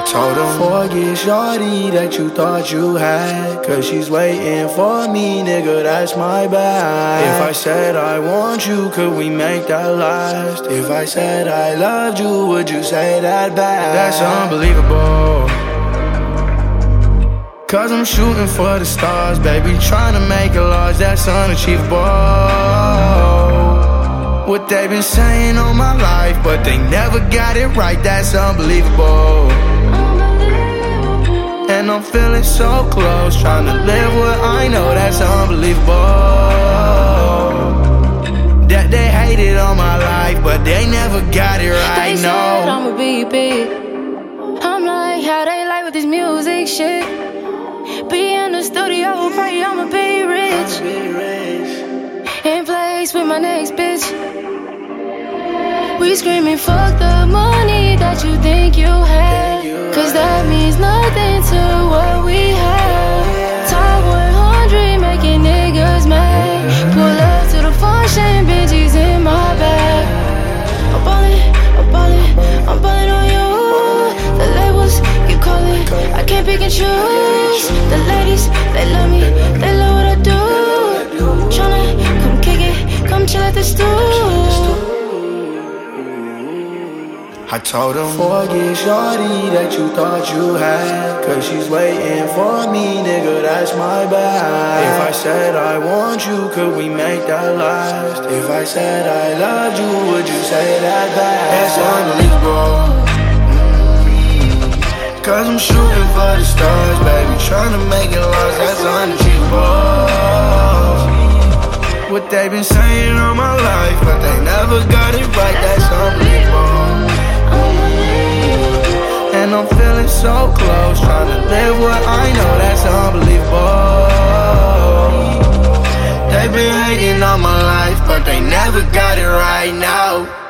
told him, forget shorty that you thought you had, cause she's waiting for me, nigga, that's my bad. If I said I want you, could we make that last? If I said I loved you, would you say that back? That's unbelievable, cause I'm shooting for the stars, baby, trying to make it large, that's unachievable. What they been saying all my life, but they never got it right, that's unbelievable. And I'm feeling so close, trying to live what I know, that's unbelievable. That they hated all my life, but they never got it right, they no. Said I'ma be big. I'm like, how they like with this music shit. Be in the studio, pray I'ma be rich. In place with my next bitch. We screaming, fuck the money that you think you had, cause that means nothing to what we have. Top 100 making niggas mad. Pull up to the function, Benji's in my bag. I'm ballin' on you. The labels keep calling, I can't pick and choose. The ladies, they love me, they love what I do. Tryna come kick it, come chill at the stool. I told him, forget shorty that you thought you had, cause she's waiting for me, nigga, that's my bad. If I said I want you, could we make that last? If I said I loved you, would you say that back? That's unbelievable, cause I'm shooting for the stars, baby, trying to make it last, that's unachievable. What they been saying all my life, but they never got it right, that's unbelievable. And I'm feeling so close, trying to live what I know, that's unbelievable. They've been hating all my life, but they never got it right now.